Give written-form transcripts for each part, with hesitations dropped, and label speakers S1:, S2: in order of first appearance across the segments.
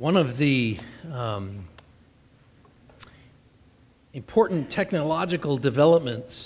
S1: One of the important technological developments,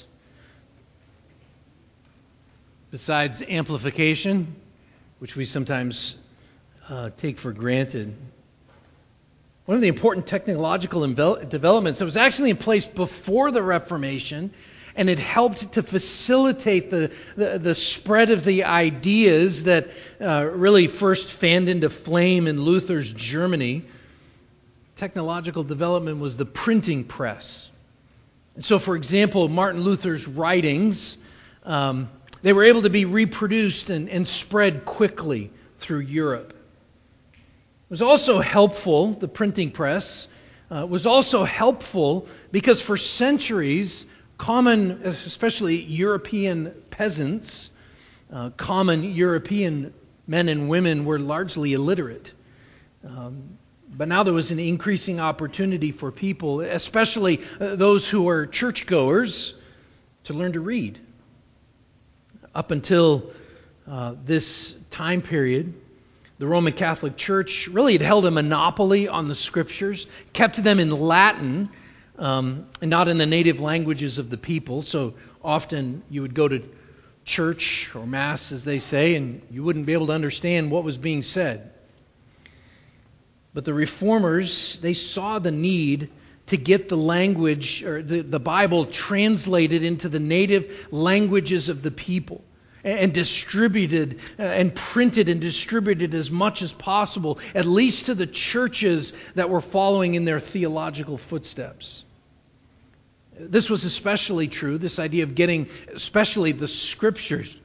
S1: besides amplification, which we sometimes take for granted, one of the important technological developments that was actually in place before the Reformation, and it helped to facilitate the spread of the ideas that really first fanned into flame in Luther's Germany. Technological development was the printing press. And so, for example, Martin Luther's writings, they were able to be reproduced and spread quickly through Europe. It was also helpful, the printing press, was also helpful because for centuries, common, especially European peasants, common European men and women were largely illiterate. But now there was an increasing opportunity for people, especially those who are churchgoers, to learn to read. Up until this time period, the Roman Catholic Church really had held a monopoly on the Scriptures, kept them in Latin, and not in the native languages of the people. So often you would go to church or Mass, as they say, and you wouldn't be able to understand what was being said. But the Reformers, they saw the need to get the language, or the Bible, translated into the native languages of the people, and distributed and printed and distributed as much as possible, at least to the churches that were following in their theological footsteps. This was especially true, this idea of getting especially the Scriptures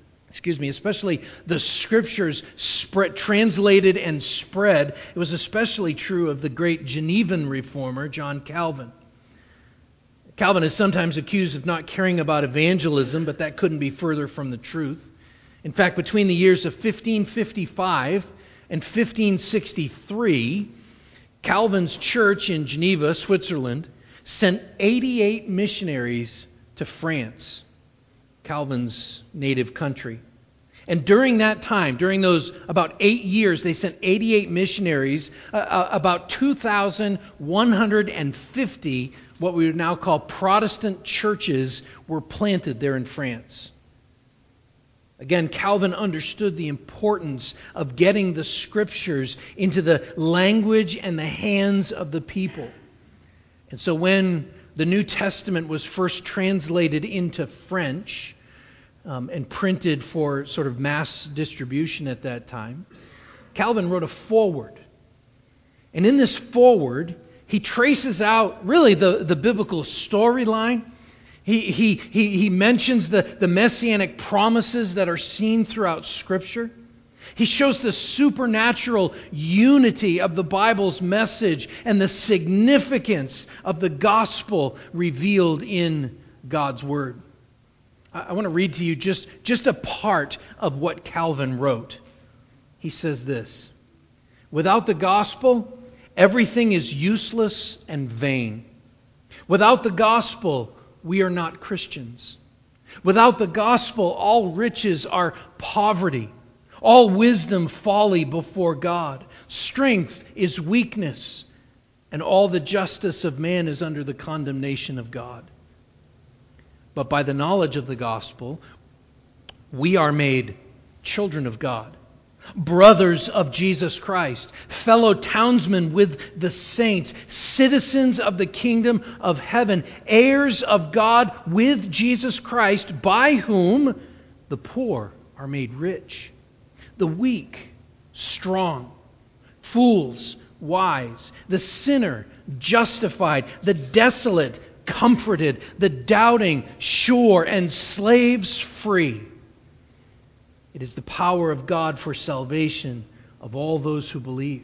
S1: translated and spread. It was especially true of the great Genevan reformer, John Calvin. Calvin is sometimes accused of not caring about evangelism, but that couldn't be further from the truth. In fact, between the years of 1555 and 1563, Calvin's church in Geneva, Switzerland, sent 88 missionaries to France, Calvin's native country. And during that time, during those about 8 years, they sent 88 missionaries, about 2,150, what we would now call Protestant churches, were planted there in France. Again, Calvin understood the importance of getting the Scriptures into the language and the hands of the people. And so when the New Testament was first translated into French and printed for sort of mass distribution at that time, Calvin wrote a foreword. And in this foreword, he traces out really the biblical storyline. He mentions the messianic promises that are seen throughout Scripture. He shows the supernatural unity of the Bible's message and the significance of the gospel revealed in God's Word. I want to read to you just a part of what Calvin wrote. He says this: "Without the gospel, everything is useless and vain. Without the gospel, we are not Christians. Without the gospel, all riches are poverty. All wisdom folly before God. Strength is weakness, and all the justice of man is under the condemnation of God. But by the knowledge of the gospel, we are made children of God, brothers of Jesus Christ, fellow townsmen with the saints, citizens of the kingdom of heaven, heirs of God with Jesus Christ, by whom the poor are made rich, the weak strong, fools wise, the sinner justified, the desolate comforted, the doubting sure, and slaves free. It is the power of God for salvation of all those who believe.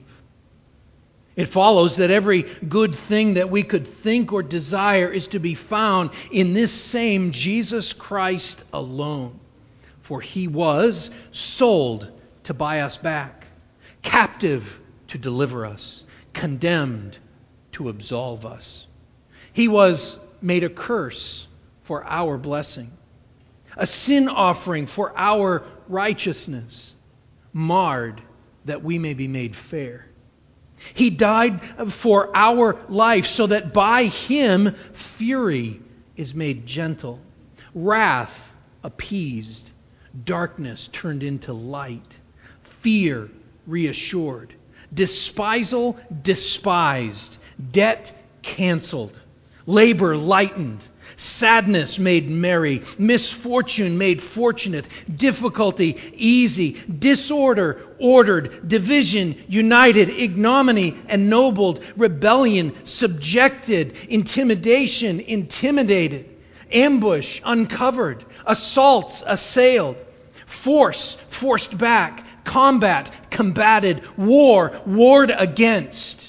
S1: It follows that every good thing that we could think or desire is to be found in this same Jesus Christ alone. For He was sold to buy us back, captive to deliver us, condemned to absolve us. He was made a curse for our blessing, a sin offering for our righteousness, marred that we may be made fair. He died for our life so that by Him fury is made gentle, wrath appeased, darkness turned into light, fear reassured, despisal despised, debt canceled, labor lightened, sadness made merry, misfortune made fortunate, difficulty easy, disorder ordered, division united, ignominy ennobled, rebellion subjected, intimidation intimidated, ambush uncovered, assaults assailed, force forced back, combat combated, war warred against,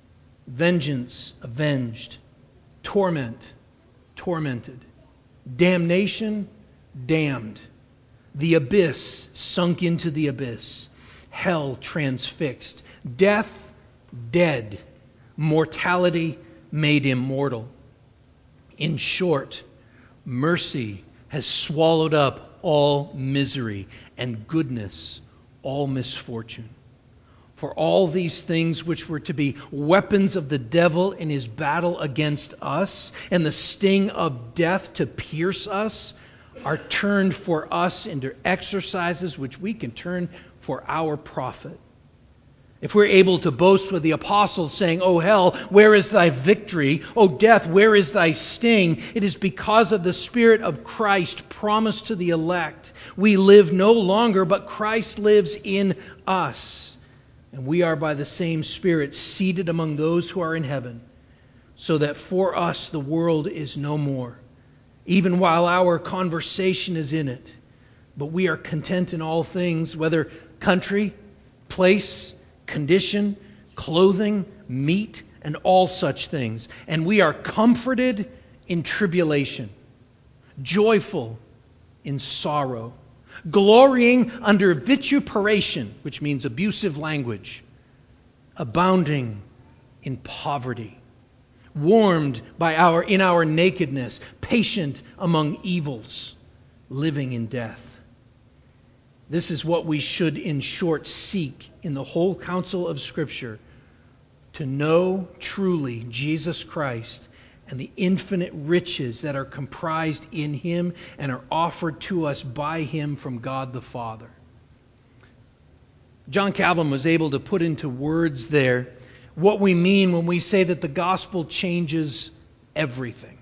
S1: vengeance avenged, torment tormented, damnation damned, the abyss sunk into the abyss, hell transfixed, death dead, mortality made immortal. In short, mercy has swallowed up all misery, and goodness all misfortune. For all these things which were to be weapons of the devil in his battle against us, and the sting of death to pierce us, are turned for us into exercises which we can turn for our profit. If we're able to boast with the apostles saying, "O hell, where is thy victory? O death, where is thy sting?" it is because of the Spirit of Christ promised to the elect. We live no longer, but Christ lives in us. And we are by the same Spirit seated among those who are in heaven, so that for us the world is no more, even while our conversation is in it. But we are content in all things, whether country, place, condition, clothing, meat, and all such things. And we are comforted in tribulation, joyful in sorrow, glorying under vituperation, which means abusive language, abounding in poverty, warmed in our nakedness, patient among evils, living in death. This is what we should, in short, seek in the whole counsel of Scripture, to know truly Jesus Christ and the infinite riches that are comprised in Him and are offered to us by Him from God the Father. John Calvin was able to put into words there what we mean when we say that the gospel changes everything.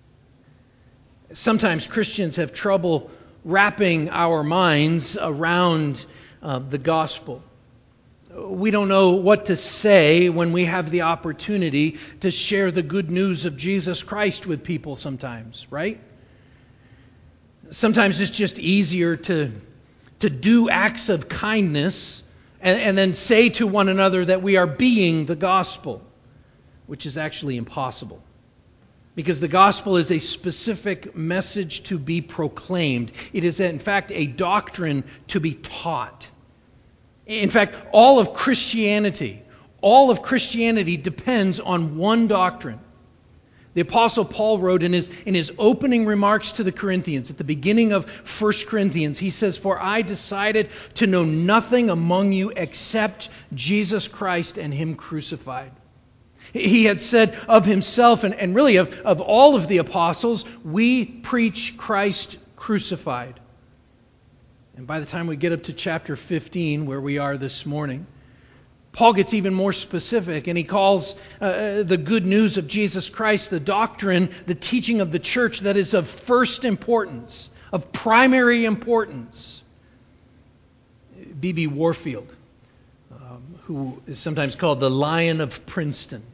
S1: Sometimes Christians have trouble wrapping our minds around the gospel. We don't know what to say when we have the opportunity to share the good news of Jesus Christ with people sometimes, right? Sometimes it's just easier to do acts of kindness and then say to one another that we are being the gospel, which is actually impossible. Because the gospel is a specific message to be proclaimed. It is, in fact, a doctrine to be taught. In fact, all of Christianity depends on one doctrine. The Apostle Paul wrote in his opening remarks to the Corinthians, at the beginning of 1 Corinthians, he says, "For I decided to know nothing among you except Jesus Christ and Him crucified." He had said of himself, and really of all of the apostles, "We preach Christ crucified." And by the time we get up to chapter 15, where we are this morning, Paul gets even more specific, and he calls the good news of Jesus Christ the doctrine, the teaching of the church that is of first importance, of primary importance. B.B. Warfield, who is sometimes called the Lion of Princeton,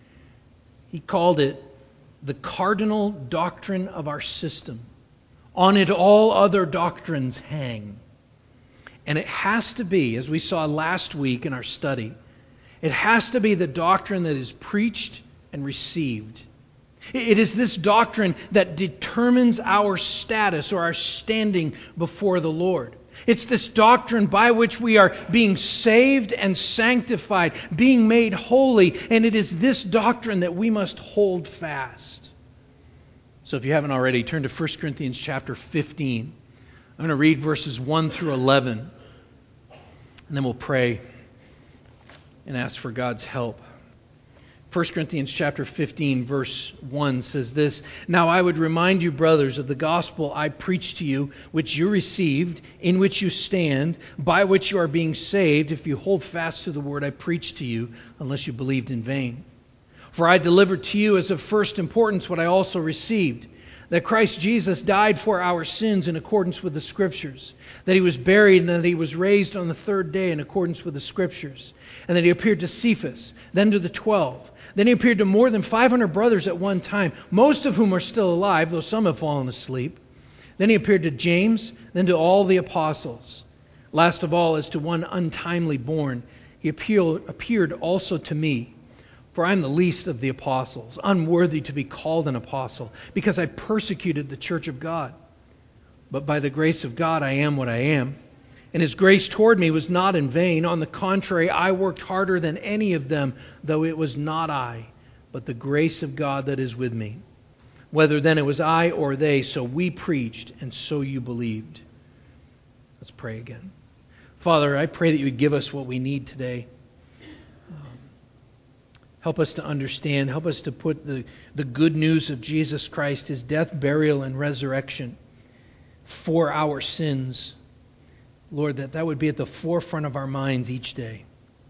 S1: he called it the cardinal doctrine of our system. On it all other doctrines hang. And it has to be, as we saw last week in our study, it has to be the doctrine that is preached and received. It is this doctrine that determines our status or our standing before the Lord. It's this doctrine by which we are being saved and sanctified, being made holy, and it is this doctrine that we must hold fast. So if you haven't already, turn to 1 Corinthians chapter 15. I'm going to read verses 1 through 11, and then we'll pray. and ask for God's help. 1 Corinthians chapter 15, verse 1 says this, "Now I would remind you, brothers, of the gospel I preached to you, which you received, in which you stand, by which you are being saved, if you hold fast to the word I preached to you, unless you believed in vain. For I delivered to you as of first importance what I also received, that Christ Jesus died for our sins in accordance with the Scriptures, that he was buried and that he was raised on the third day in accordance with the Scriptures, and that he appeared to Cephas, then to the 12. Then he appeared to more than 500 brothers at one time, most of whom are still alive, though some have fallen asleep. Then he appeared to James, then to all the apostles. Last of all, as to one untimely born, he appeared also to me. For I am the least of the apostles, unworthy to be called an apostle, because I persecuted the church of God. But by the grace of God I am what I am. And his grace toward me was not in vain. On the contrary, I worked harder than any of them, though it was not I, but the grace of God that is with me. Whether then it was I or they, so we preached, and so you believed." Let's pray again. Father, I pray that you would give us what we need today. Help us to understand. Help us to put the good news of Jesus Christ, his death, burial, and resurrection for our sins. Lord, that would be at the forefront of our minds each day.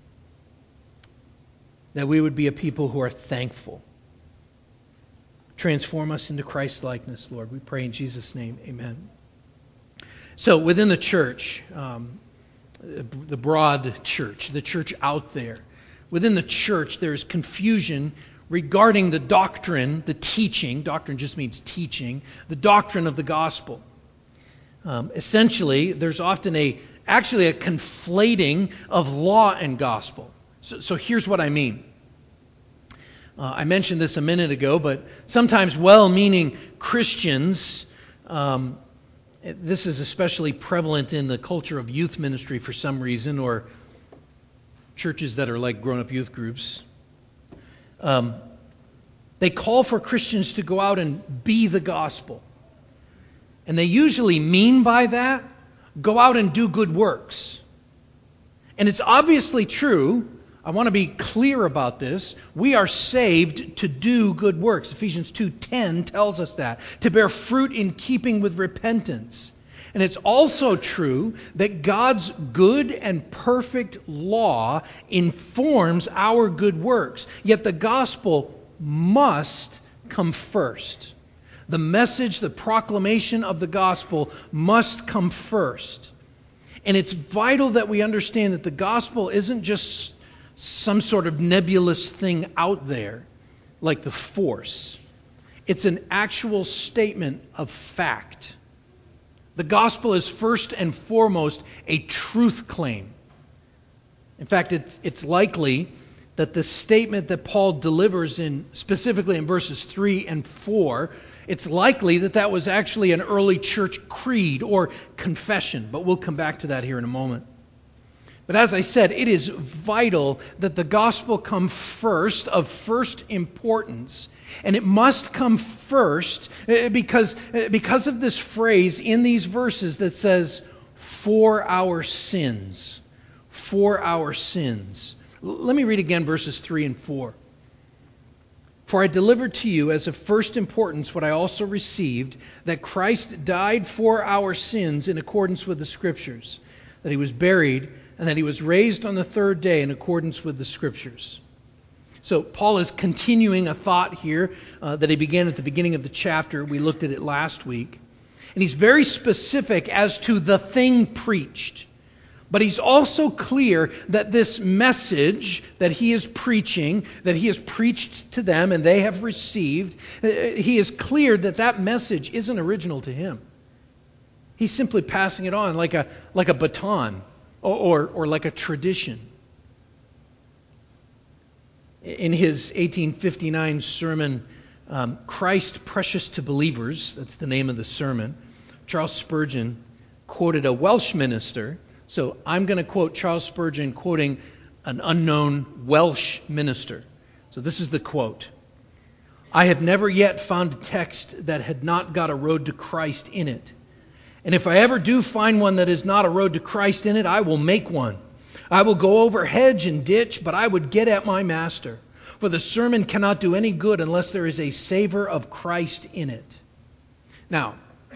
S1: That we would be a people who are thankful. Transform us into Christ's likeness, Lord. We pray in Jesus' name. Amen. So within the church, the broad church, the church out there, within the church there is confusion regarding the doctrine, the teaching. Doctrine just means teaching. The doctrine of the gospel. Essentially, there's often actually a conflating of law and gospel. So here's what I mean. I mentioned this a minute ago, but sometimes well-meaning Christians, this is especially prevalent in the culture of youth ministry for some reason, or churches that are like grown-up youth groups. They call for Christians to go out and be the gospel. And they usually mean by that, go out and do good works. And it's obviously true. I want to be clear about this. We are saved to do good works. Ephesians 2:10 tells us that. To bear fruit in keeping with repentance. And it's also true that God's good and perfect law informs our good works. Yet the gospel must come first. The message, the proclamation of the gospel must come first. And it's vital that we understand that the gospel isn't just some sort of nebulous thing out there, like the force. It's an actual statement of fact. The gospel is first and foremost a truth claim. In fact, it's likely that the statement that Paul delivers specifically in verses 3 and 4, it's likely that was actually an early church creed or confession, but we'll come back to that here in a moment. But as I said, it is vital that the gospel come first, of first importance, and it must come first because of this phrase in these verses that says, "for our sins." For our sins. Let me read again verses 3 and 4. "For I delivered to you as of first importance what I also received, that Christ died for our sins in accordance with the Scriptures, that he was buried, and that he was raised on the third day in accordance with the Scriptures." So Paul is continuing a thought here that he began at the beginning of the chapter. We looked at it last week. And he's very specific as to the thing preached. But he's also clear that this message that he is preaching, that he has preached to them and they have received, he is clear that that message isn't original to him. He's simply passing it on like a baton or like a tradition. In his 1859 sermon, "Christ Precious to Believers," that's the name of the sermon, Charles Spurgeon quoted a Welsh minister. So I'm going to quote Charles Spurgeon quoting an unknown Welsh minister. So this is the quote. "I have never yet found a text that had not got a road to Christ in it. And if I ever do find one that is not a road to Christ in it, I will make one. I will go over hedge and ditch, but I would get at my master. For the sermon cannot do any good unless there is a savor of Christ in it. Now,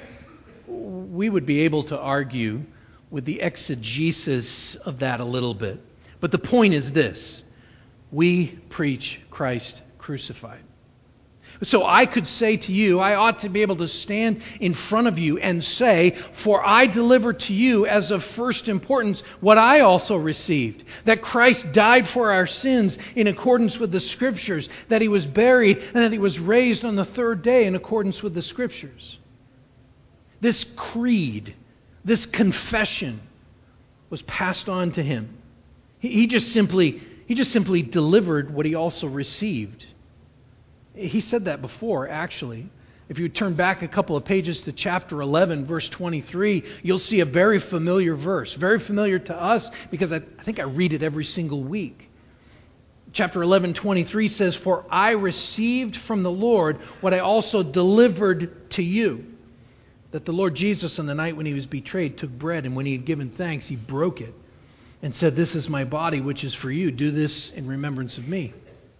S1: we would be able to argue with the exegesis of that a little bit. But the point is this: we preach Christ crucified. So I could say to you, I ought to be able to stand in front of you and say, for I deliver to you as of first importance what I also received, that Christ died for our sins in accordance with the Scriptures, that he was buried, and that he was raised on the third day in accordance with the Scriptures. This creed, this confession was passed on to him. He just simply delivered what he also received. He said that before, actually. If you turn back a couple of pages to chapter 11, verse 23, you'll see a very familiar verse. Very familiar to us because I think I read it every single week. Chapter 11, 23 says, "For I received from the Lord what I also delivered to you." That the Lord Jesus, on the night when he was betrayed, took bread, and when he had given thanks, he broke it and said, "This is my body, which is for you. Do this in remembrance of me."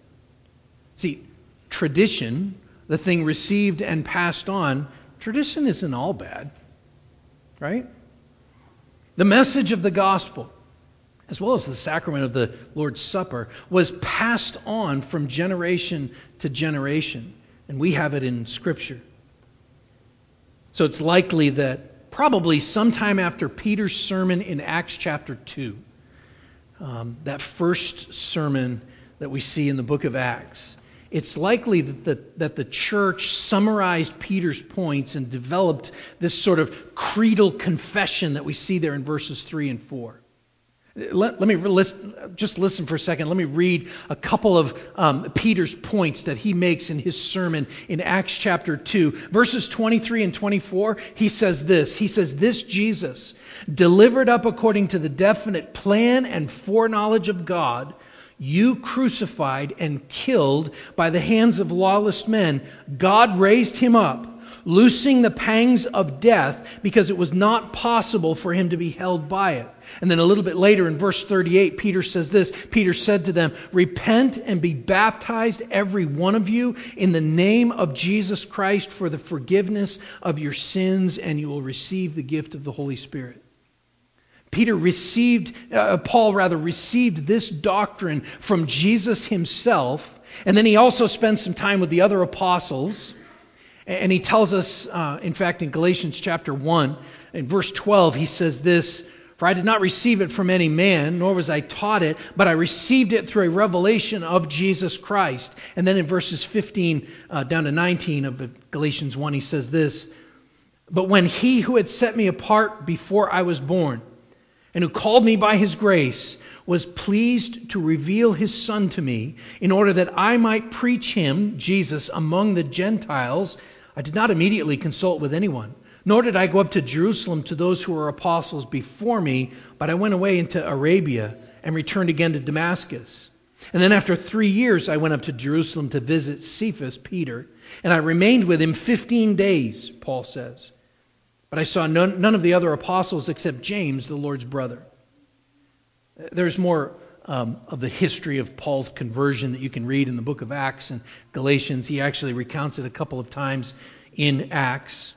S1: See, tradition, the thing received and passed on, tradition isn't all bad, right? The message of the gospel, as well as the sacrament of the Lord's Supper, was passed on from generation to generation, and we have it in Scripture. So it's likely that probably sometime after Peter's sermon in Acts chapter 2, that first sermon that we see in the book of Acts, it's likely that the church summarized Peter's points and developed this sort of creedal confession that we see there in verses 3 and 4. Let me just listen for a second. Let me read a couple of Peter's points that he makes in his sermon in Acts chapter 2. Verses 23 and 24, he says this. He says, "This Jesus, delivered up according to the definite plan and foreknowledge of God, you crucified and killed by the hands of lawless men. God raised him up, loosing the pangs of death, because it was not possible for him to be held by it." And then a little bit later in verse 38, Peter says this. Peter said to them, "Repent and be baptized, every one of you, in the name of Jesus Christ for the forgiveness of your sins, and you will receive the gift of the Holy Spirit." Paul received this doctrine from Jesus himself, and then he also spent some time with the other apostles. And he tells us, in fact, in Galatians chapter 1, in verse 12, he says this, "For I did not receive it from any man, nor was I taught it, but I received it through a revelation of Jesus Christ." And then in verses 15 down to 19 of Galatians 1, he says this, "But when he who had set me apart before I was born, and who called me by his grace, was pleased to reveal his Son to me, in order that I might preach him," Jesus, "among the Gentiles, I did not immediately consult with anyone, nor did I go up to Jerusalem to those who were apostles before me, but I went away into Arabia and returned again to Damascus. And then after 3 years I went up to Jerusalem to visit Cephas, Peter, and I remained with him 15 days, Paul says. But I saw none of the other apostles except James, the Lord's brother." There's more of the history of Paul's conversion that you can read in the book of Acts and Galatians. He actually recounts it a couple of times in Acts.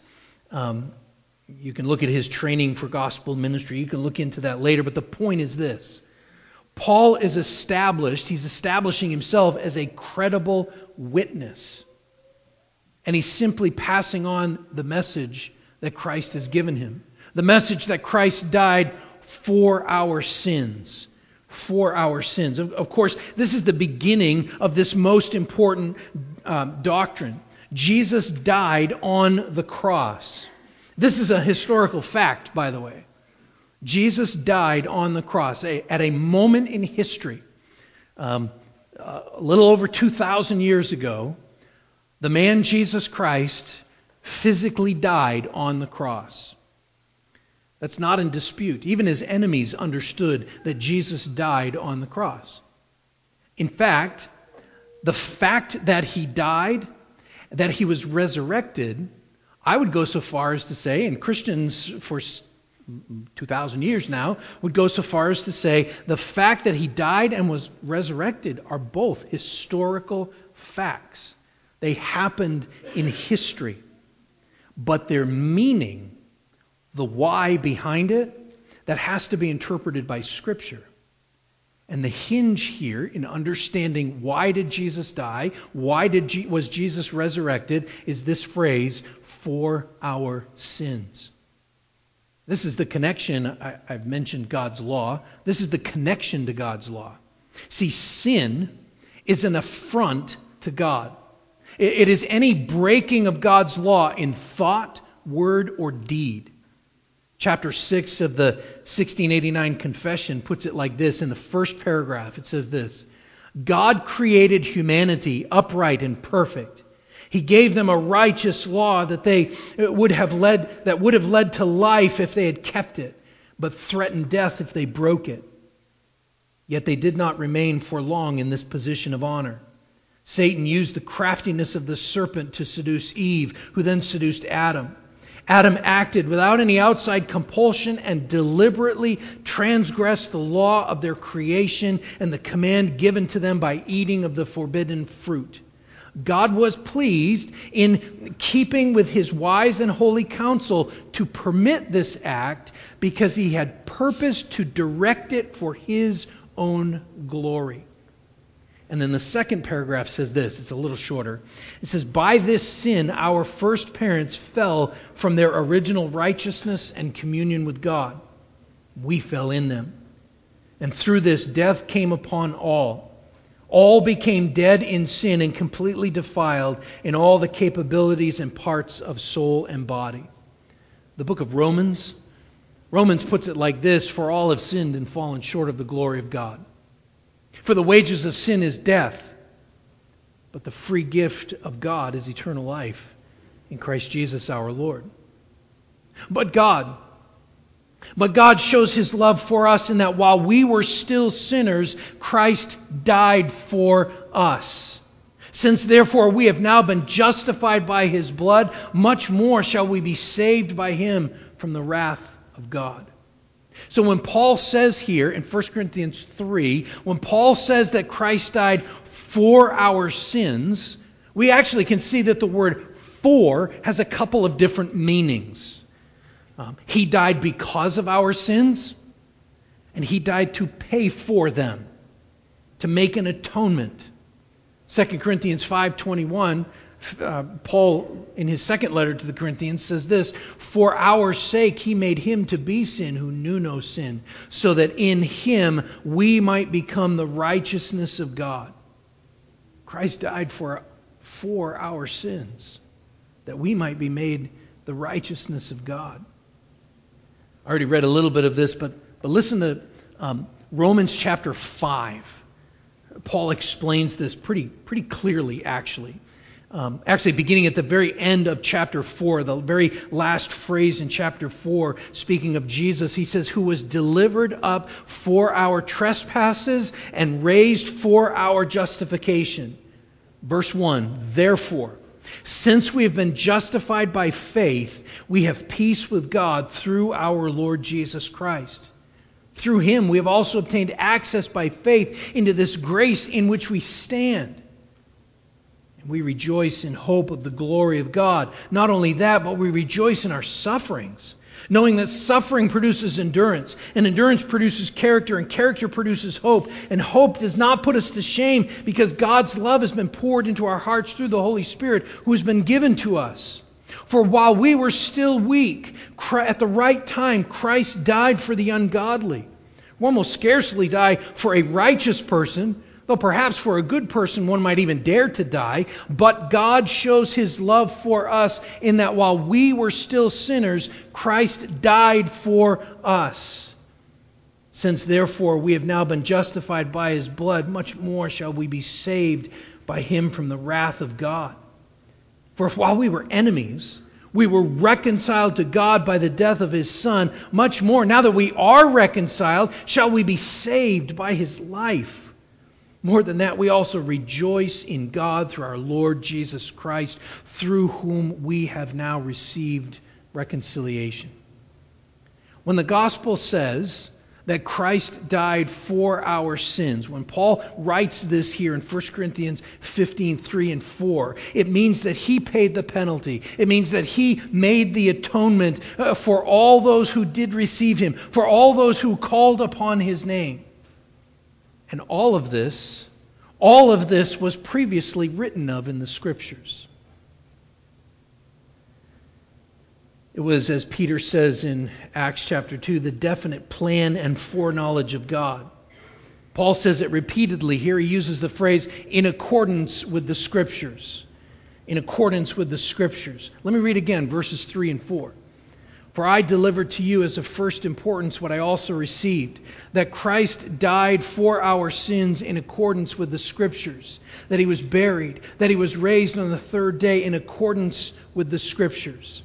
S1: You can look at his training for gospel ministry. You can look into that later. But the point is this. Paul is he's establishing himself as a credible witness. And he's simply passing on the message that Christ has given him. The message that Christ died for our sins. For our sins. Of course, this is the beginning of this most important doctrine. Jesus died on the cross. This is a historical fact, by the way. Jesus died on the cross at a moment in history. A little over 2,000 years ago, the man Jesus Christ physically died on the cross. That's not in dispute. Even his enemies understood that Jesus died on the cross. In fact, the fact that he died, that he was resurrected, I would go so far as to say, and Christians 2,000 years now, would go so far as to say the fact that he died and was resurrected are both historical facts. They happened in history. But their meaning, the why behind it, that has to be interpreted by Scripture. And the hinge here in understanding why did Jesus die, was Jesus resurrected, is this phrase, for our sins. This is the connection. I've mentioned God's law. This is the connection to God's law. See, sin is an affront to God. It is any breaking of God's law in thought, word, or deed. Chapter 6 of the 1689 Confession puts it like this in the first paragraph. It says this: God created humanity upright and perfect. He gave them a righteous law that would have led to life if they had kept it, but threatened death if they broke it. Yet they did not remain for long in this position of honor. Satan used the craftiness of the serpent to seduce Eve, who then seduced Adam. Adam acted without any outside compulsion and deliberately transgressed the law of their creation and the command given to them by eating of the forbidden fruit. God was pleased, in keeping with his wise and holy counsel, to permit this act because he had purposed to direct it for his own glory. And then the second paragraph says this. It's a little shorter. It says, by this sin, our first parents fell from their original righteousness and communion with God. We fell in them. And through this, death came upon all. All became dead in sin and completely defiled in all the capabilities and parts of soul and body. The book of Romans puts it like this: for all have sinned and fallen short of the glory of God. For the wages of sin is death, but the free gift of God is eternal life in Christ Jesus our Lord. But God shows his love for us in that while we were still sinners, Christ died for us. Since therefore we have now been justified by his blood, much more shall we be saved by him from the wrath of God. So when Paul says here in 1 Corinthians 3, when Paul says that Christ died for our sins, we actually can see that the word for has a couple of different meanings. He died because of our sins, and he died to pay for them, to make an atonement. 2 Corinthians 5:21, Paul, in his second letter to the Corinthians, says this: for our sake he made him to be sin who knew no sin, so that in him we might become the righteousness of God. Christ died for our sins, that we might be made the righteousness of God. I already read a little bit of this, but listen to Romans chapter 5. Paul explains this pretty clearly, actually. Beginning at the very end of chapter 4, the very last phrase in chapter 4, speaking of Jesus, he says, who was delivered up for our trespasses and raised for our justification. Verse 1, therefore, since we have been justified by faith, we have peace with God through our Lord Jesus Christ. Through him we have also obtained access by faith into this grace in which we stand. And we rejoice in hope of the glory of God. Not only that, but we rejoice in our sufferings, knowing that suffering produces endurance, and endurance produces character, and character produces hope. And hope does not put us to shame, because God's love has been poured into our hearts through the Holy Spirit who has been given to us. For while we were still weak, at the right time, Christ died for the ungodly. One will scarcely die for a righteous person, though perhaps for a good person one might even dare to die. But God shows his love for us in that while we were still sinners, Christ died for us. Since therefore we have now been justified by his blood, much more shall we be saved by him from the wrath of God. For while we were enemies, we were reconciled to God by the death of his Son. Much more, now that we are reconciled, shall we be saved by his life. More than that, we also rejoice in God through our Lord Jesus Christ, through whom we have now received reconciliation. When the gospel says that Christ died for our sins, when Paul writes this here in 1 Corinthians 15:3 and 4, it means that he paid the penalty. It means that he made the atonement for all those who did receive him, for all those who called upon his name. And all of this was previously written of in the Scriptures. It was, as Peter says in Acts chapter 2, the definite plan and foreknowledge of God. Paul says it repeatedly. Here he uses the phrase, in accordance with the Scriptures. In accordance with the Scriptures. Let me read again, verses 3 and 4. For I delivered to you as of first importance what I also received, that Christ died for our sins in accordance with the Scriptures, that he was buried, that he was raised on the third day in accordance with the Scriptures.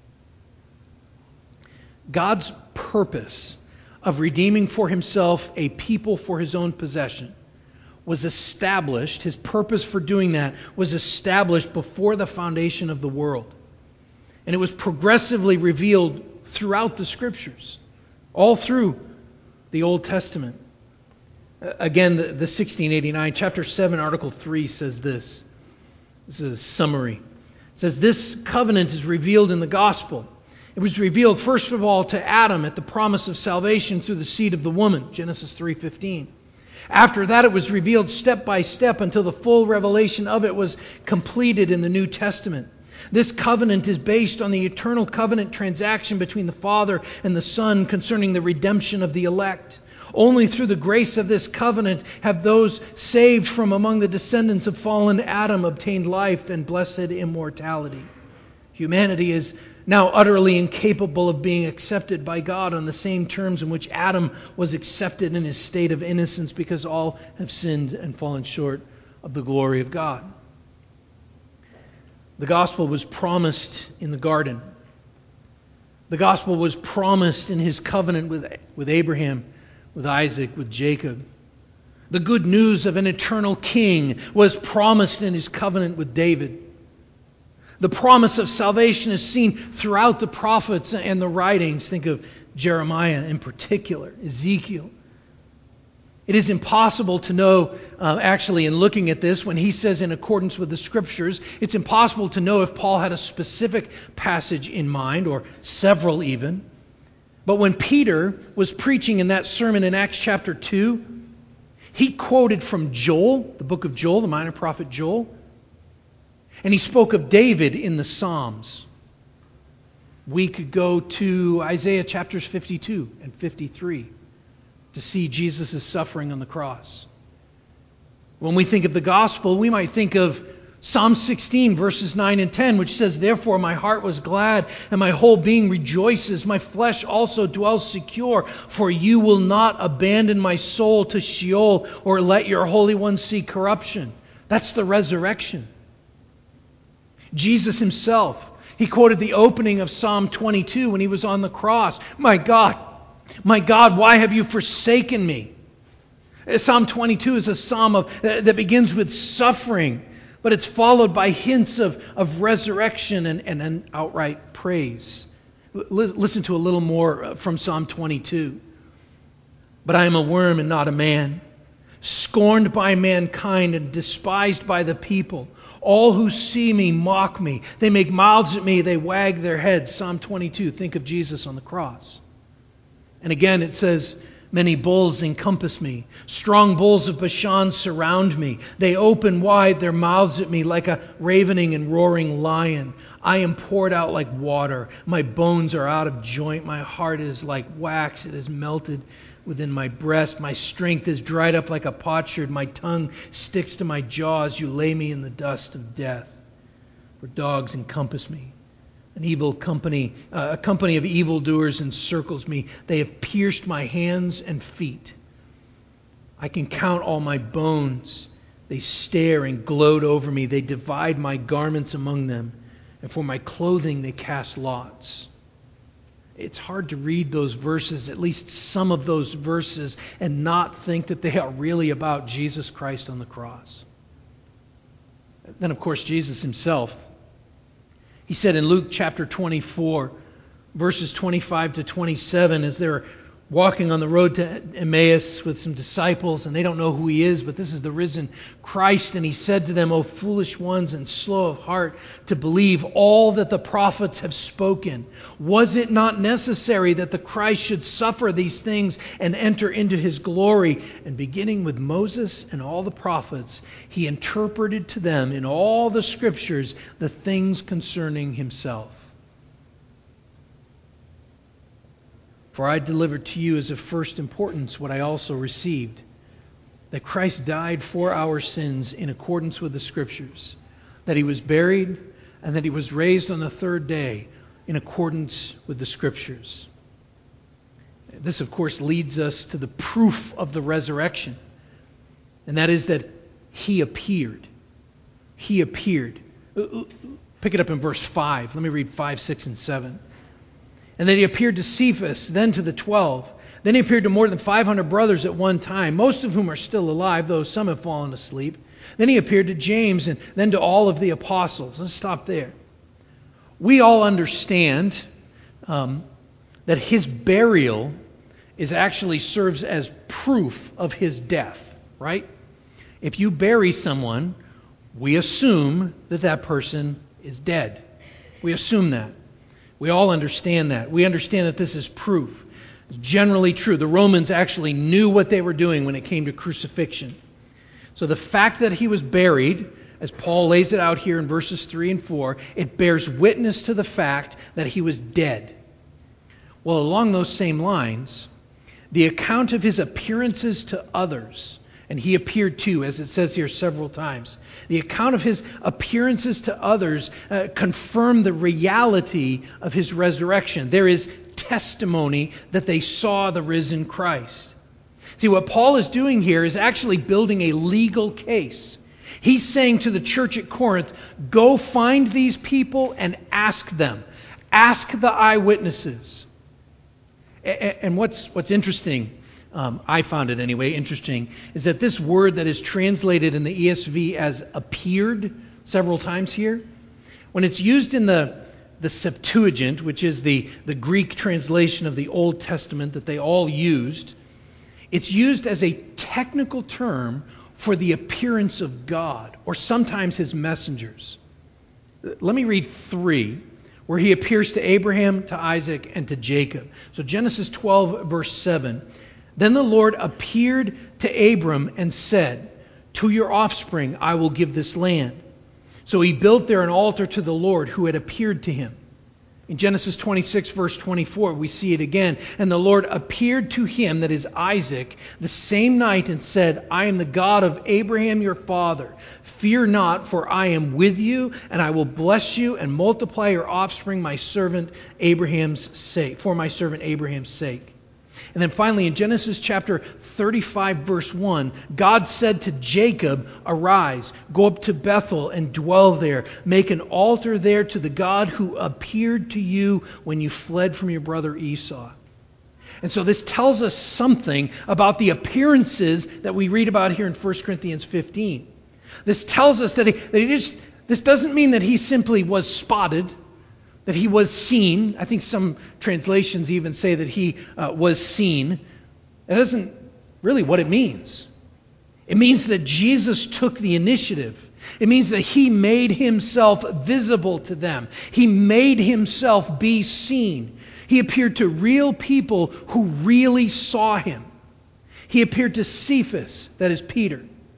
S1: God's purpose of redeeming for himself a people for his own possession was established, his purpose for doing that was established before the foundation of the world. And it was progressively revealed throughout the Scriptures, all through the Old Testament. Again, the 1689, chapter 7, article 3 says this. This is a summary. It says, this covenant is revealed in the gospel. It was revealed first of all to Adam at the promise of salvation through the seed of the woman, Genesis 3:15. After that it was revealed step by step until the full revelation of it was completed in the New Testament. This covenant is based on the eternal covenant transaction between the Father and the Son concerning the redemption of the elect. Only through the grace of this covenant have those saved from among the descendants of fallen Adam obtained life and blessed immortality. Humanity is now utterly incapable of being accepted by God on the same terms in which Adam was accepted in his state of innocence, because all have sinned and fallen short of the glory of God. The gospel was promised in the garden. The gospel was promised in his covenant with Abraham, with Isaac, with Jacob. The good news of an eternal king was promised in his covenant with David. The promise of salvation is seen throughout the prophets and the writings. Think of Jeremiah in particular, Ezekiel. It is impossible to know, actually, in looking at this, when he says in accordance with the Scriptures, it's impossible to know if Paul had a specific passage in mind, or several even. But when Peter was preaching in that sermon in Acts chapter 2, he quoted from Joel, the book of Joel, the minor prophet Joel. And he spoke of David in the Psalms. We could go to Isaiah chapters 52 and 53 to see Jesus' suffering on the cross. When we think of the gospel, we might think of Psalm 16, verses 9 and 10, which says, therefore my heart was glad, and my whole being rejoices. My flesh also dwells secure, for you will not abandon my soul to Sheol, or let your Holy One see corruption. That's the resurrection. Jesus himself, he quoted the opening of Psalm 22 when he was on the cross. My God, why have you forsaken me? Psalm 22 is a psalm that begins with suffering, but it's followed by hints of resurrection and an outright praise. Listen to a little more from Psalm 22. But I am a worm and not a man, scorned by mankind and despised by the people. All who see me mock me. They make mouths at me. They wag their heads. Psalm 22. Think of Jesus on the cross. And again it says, many bulls encompass me. Strong bulls of Bashan surround me. They open wide their mouths at me like a ravening and roaring lion. I am poured out like water. My bones are out of joint. My heart is like wax. It is melted within my breast. My strength is dried up like a potsherd. My tongue sticks to my jaws. You lay me in the dust of death. For dogs encompass me. A company of evildoers encircles me. They have pierced my hands and feet. I can count all my bones. They stare and gloat over me. They divide my garments among them. And for my clothing they cast lots. It's hard to read those verses, at least some of those verses, and not think that they are really about Jesus Christ on the cross. Then, of course, Jesus himself. He said in Luke chapter 24, verses 25 to 27, as they're walking on the road to Emmaus with some disciples, and they don't know who he is, but this is the risen Christ. And he said to them, "O foolish ones and slow of heart to believe all that the prophets have spoken. Was it not necessary that the Christ should suffer these things and enter into his glory?" And beginning with Moses and all the prophets, he interpreted to them in all the scriptures the things concerning himself. "For I delivered to you as of first importance what I also received, that Christ died for our sins in accordance with the Scriptures, that he was buried, and that he was raised on the third day in accordance with the Scriptures." This, of course, leads us to the proof of the resurrection, and that is that he appeared. He appeared. Pick it up in verse 5. Let me read 5, 6, and 7. "And then he appeared to Cephas, then to the 12. Then he appeared to more than 500 brothers at one time, most of whom are still alive, though some have fallen asleep. Then he appeared to James, and then to all of the apostles." Let's stop there. We all understand that his burial actually serves as proof of his death, right? If you bury someone, we assume that that person is dead. We assume that. We all understand that. We understand that this is proof. It's generally true. The Romans actually knew what they were doing when it came to crucifixion. So the fact that he was buried, as Paul lays it out here in verses 3 and 4, it bears witness to the fact that he was dead. Well, along those same lines, the account of his appearances to others, and he appeared too, as it says here several times. The account of his appearances to others confirm the reality of his resurrection. There is testimony that they saw the risen Christ. See, what Paul is doing here is actually building a legal case. He's saying to the church at Corinth, go find these people and ask them. Ask the eyewitnesses. And what's interesting, I found it anyway, interesting, is that this word that is translated in the ESV as appeared several times here, when it's used in the Septuagint, which is the Greek translation of the Old Testament that they all used, it's used as a technical term for the appearance of God, or sometimes his messengers. Let me read 3, where he appears to Abraham, to Isaac, and to Jacob. So Genesis 12, verse 7. "Then the Lord appeared to Abram and said, 'To your offspring I will give this land.' So he built there an altar to the Lord who had appeared to him." In Genesis 26, verse 24, we see it again. "And the Lord appeared to him," that is Isaac, "the same night and said, 'I am the God of Abraham your father. Fear not, for I am with you, and I will bless you and multiply your offspring, my servant Abraham's sake, for my servant Abraham's sake.'" And then finally in Genesis chapter 35, verse 1, God said to Jacob, "Arise, go up to Bethel and dwell there. Make an altar there to the God who appeared to you when you fled from your brother Esau." And so this tells us something about the appearances that we read about here in 1 Corinthians 15. This tells us that this doesn't mean that he simply was spotted, that he was seen. I think some translations even say that he was seen. That isn't really what it means. It means that Jesus took the initiative. It means that he made himself visible to them. He made himself be seen. He appeared to real people who really saw him. He appeared to Cephas, that is Peter.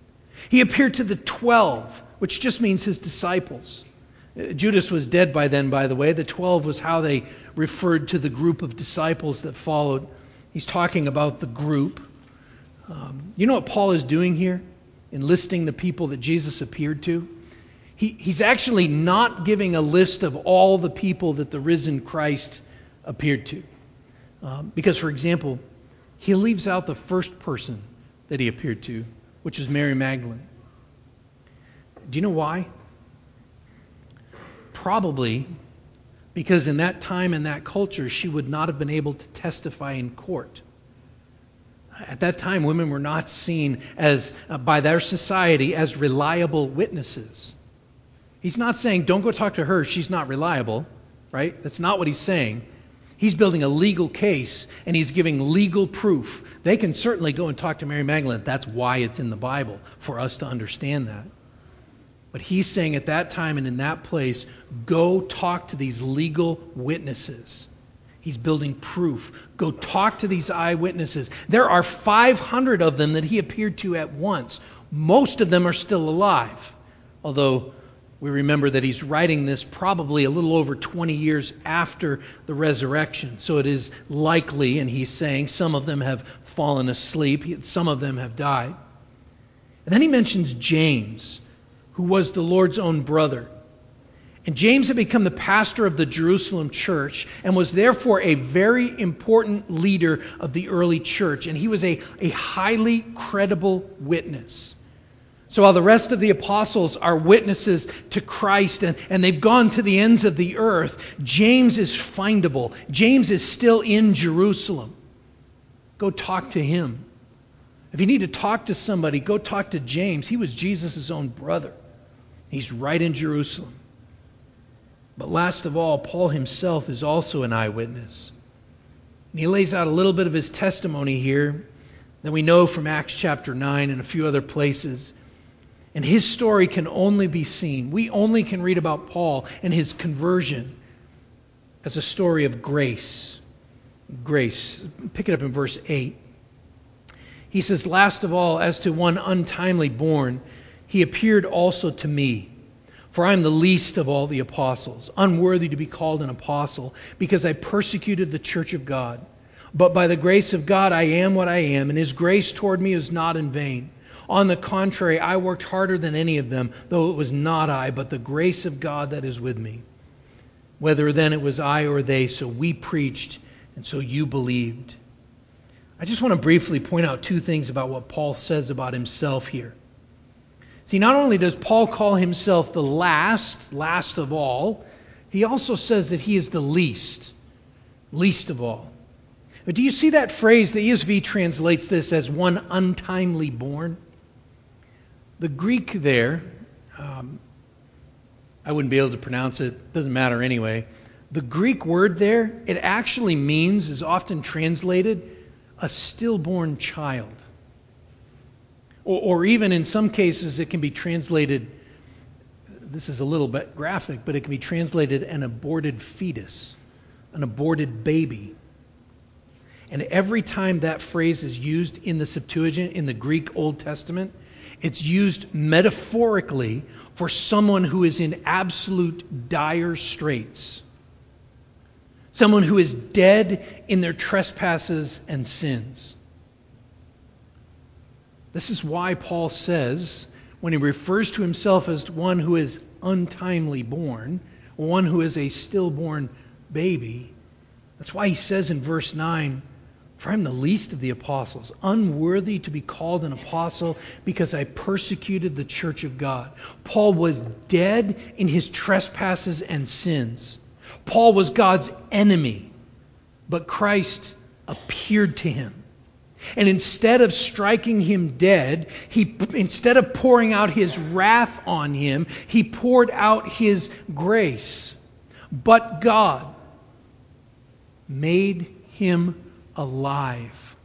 S1: He appeared to the 12, which just means his disciples. Judas was dead by then, by the way. The 12 was how they referred to the group of disciples that followed. He's talking about the group. You know what Paul is doing here in listing the people that Jesus appeared to? He's actually not giving a list of all the people that the risen Christ appeared to. Because, for example, he leaves out the first person that he appeared to, which is Mary Magdalene. Do you know why? Probably because in that time and that culture, she would not have been able to testify in court. At that time, women were not seen as, by their society, as reliable witnesses. He's not saying, don't go talk to her, she's not reliable, right? That's not what he's saying. He's building a legal case, and he's giving legal proof. They can certainly go and talk to Mary Magdalene. That's why it's in the Bible, for us to understand that. But he's saying at that time and in that place, go talk to these legal witnesses. He's building proof. Go talk to these eyewitnesses. There are 500 of them that he appeared to at once. Most of them are still alive, although we remember that he's writing this probably a little over 20 years after the resurrection. So it is likely, and he's saying, some of them have fallen asleep, some of them have died. And then he mentions James, who was the Lord's own brother. And James had become the pastor of the Jerusalem church and was therefore a very important leader of the early church. And he was a highly credible witness. So while the rest of the apostles are witnesses to Christ and they've gone to the ends of the earth, James is findable. James is still in Jerusalem. Go talk to him. If you need to talk to somebody, go talk to James. He was Jesus' own brother. He's right in Jerusalem. But last of all, Paul himself is also an eyewitness. And he lays out a little bit of his testimony here that we know from Acts chapter 9 and a few other places. And his story can only be seen. We only can read about Paul and his conversion as a story of grace. Grace. Pick it up in verse 8. He says, last of all, as to one untimely born, he appeared also to me. For I am the least of all the apostles, unworthy to be called an apostle, because I persecuted the church of God. But by the grace of God I am what I am, and his grace toward me is not in vain. On the contrary, I worked harder than any of them, though it was not I, but the grace of God that is with me. Whether then it was I or they, so we preached, and so you believed. I just want to briefly point out two things about what Paul says about himself here. See, not only does Paul call himself the last of all, he also says that he is the least of all. But do you see that phrase? The ESV translates this as one untimely born. The Greek there, I wouldn't be able to pronounce it, doesn't matter anyway. The Greek word there, it actually means, is often translated, a stillborn child. Or even in some cases it can be translated, this is a little bit graphic, but it can be translated an aborted fetus, an aborted baby. And every time that phrase is used in the Septuagint, in the Greek Old Testament, it's used metaphorically for someone who is in absolute dire straits. Someone who is dead in their trespasses and sins. This is why Paul says, when he refers to himself as one who is untimely born, one who is a stillborn baby, that's why he says in verse 9, for I am the least of the apostles, unworthy to be called an apostle because I persecuted the church of God. Paul was dead in his trespasses and sins. Paul was God's enemy, but Christ appeared to him. And instead of striking him dead, instead of pouring out his wrath on him, he poured out his grace. But God made him alive.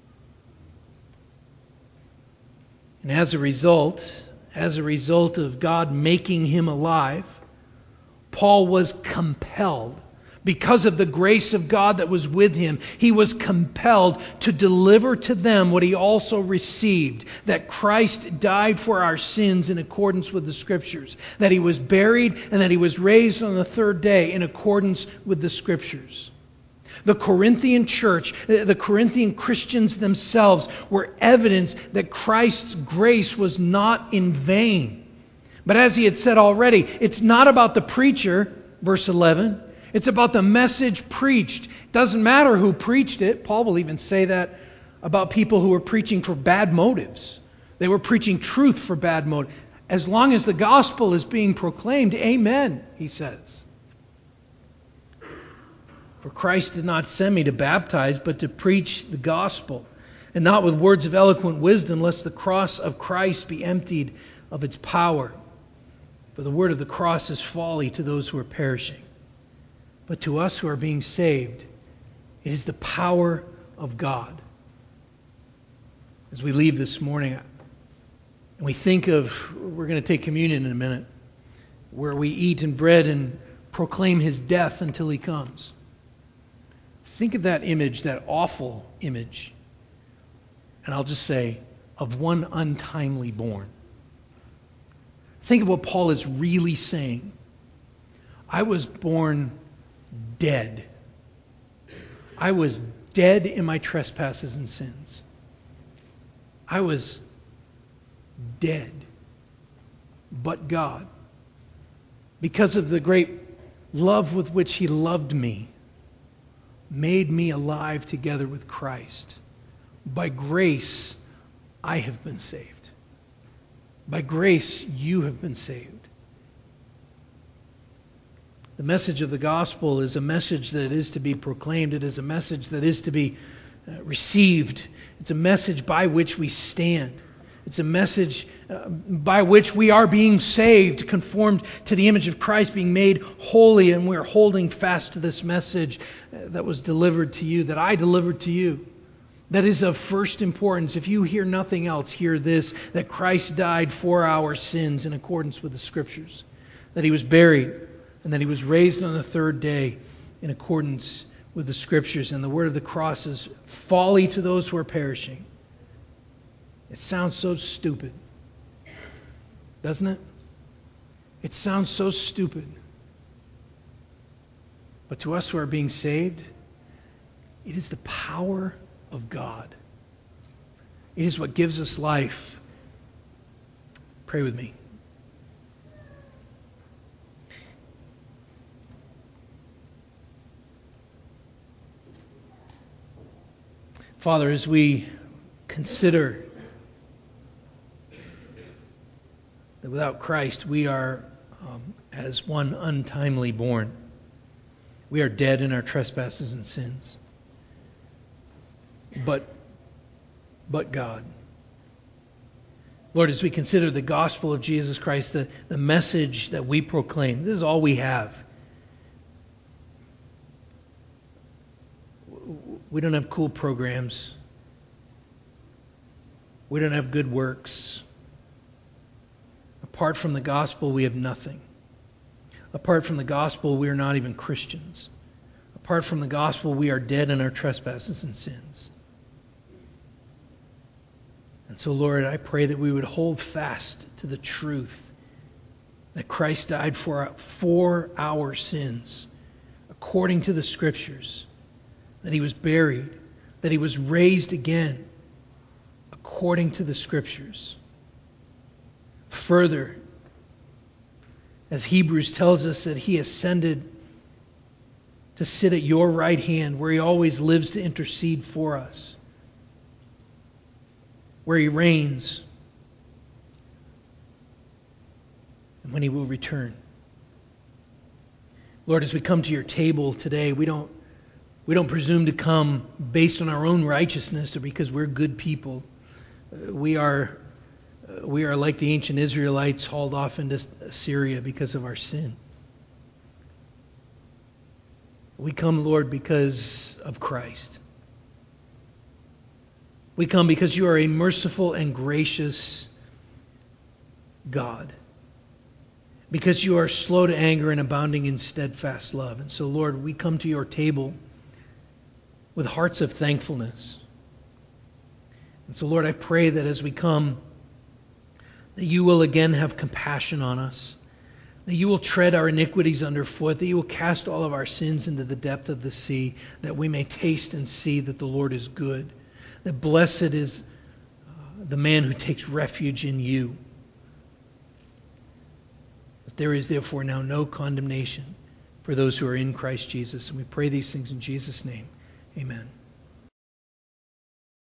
S1: And as a result of God making him alive, Paul was compelled. Because of the grace of God that was with him, he was compelled to deliver to them what he also received, that Christ died for our sins in accordance with the Scriptures, that he was buried and that he was raised on the third day in accordance with the Scriptures. The Corinthian church, the Corinthian Christians themselves were evidence that Christ's grace was not in vain. But as he had said already, it's not about the preacher, verse 11. It's about the message preached. It doesn't matter who preached it. Paul will even say that about people who were preaching for bad motives. They were preaching truth for bad motives. As long as the gospel is being proclaimed, amen, he says. For Christ did not send me to baptize, but to preach the gospel, and not with words of eloquent wisdom, lest the cross of Christ be emptied of its power. For the word of the cross is folly to those who are perishing. But to us who are being saved, It is the power of God. As we leave this morning, and we think of, we're going to take communion in a minute, where we eat in bread and proclaim His death until He comes. Think of that image, that awful image, and I'll just say, of one untimely born. Think of what Paul is really saying. I was born dead. I was dead in my trespasses and sins. I was dead. But God, because of the great love with which He loved me, made me alive together with Christ. By grace, I have been saved. By grace, you have been saved. The message of the gospel is a message that is to be proclaimed. It is a message that is to be received. It's a message by which we stand. It's a message by which we are being saved, conformed to the image of Christ, being made holy, and we're holding fast to this message that was delivered to you, that I delivered to you. That is of first importance. If you hear nothing else, hear this, that Christ died for our sins in accordance with the Scriptures, that He was buried, and that He was raised on the third day in accordance with the Scriptures. And the word of the cross is folly to those who are perishing. It sounds so stupid, doesn't it? It sounds so stupid. But to us who are being saved, it is the power of God. It is what gives us life. Pray with me. Father, as we consider that without Christ we are as one untimely born. We are dead in our trespasses and sins. But God. Lord, as we consider the gospel of Jesus Christ, the message that we proclaim, this is all we have. We don't have cool programs. We don't have good works. Apart from the gospel, we have nothing. Apart from the gospel, we are not even Christians. Apart from the gospel, we are dead in our trespasses and sins. And so, Lord, I pray that we would hold fast to the truth that Christ died for our sins, according to the Scriptures, that He was buried, that He was raised again, according to the Scriptures. Further, as Hebrews tells us that He ascended to sit at your right hand, where He always lives to intercede for us, where He reigns, and when He will return. Lord, as we come to your table today, we don't presume to come based on our own righteousness or because we're good people. We are like the ancient Israelites hauled off into Assyria because of our sin. We come, Lord, because of Christ. We come because you are a merciful and gracious God. Because you are slow to anger and abounding in steadfast love. And so, Lord, we come to your table with hearts of thankfulness. And so, Lord, I pray that as we come, that you will again have compassion on us, that you will tread our iniquities underfoot, that you will cast all of our sins into the depth of the sea, that we may taste and see that the Lord is good, that blessed is the man who takes refuge in you. That there is therefore now no condemnation for those who are in Christ Jesus. And we pray these things in Jesus' name. Amen.